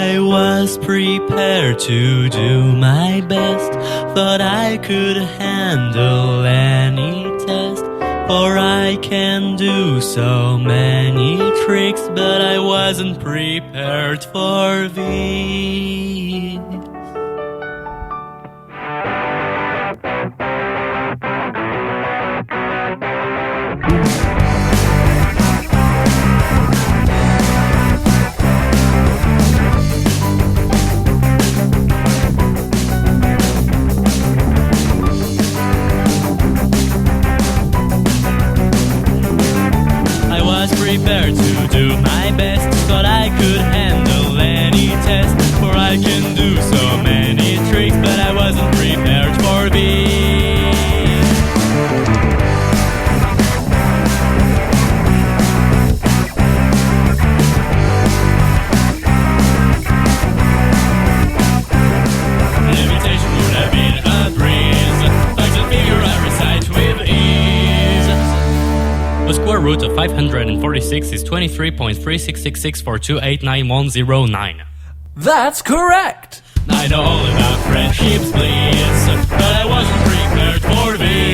I was prepared to do my best, thought I could handle any test, for I can do so many tricks, but I wasn't prepared for this. Prepared to do my best, thought I could handle any test, for I can do so many tricks, but I wasn't prepared for this. Levitation would have been a breeze, facts and figure I recite with ease. The square root of 546 is 23.366642899109. That's correct! I know all about friendships, please, but I wasn't prepared for this.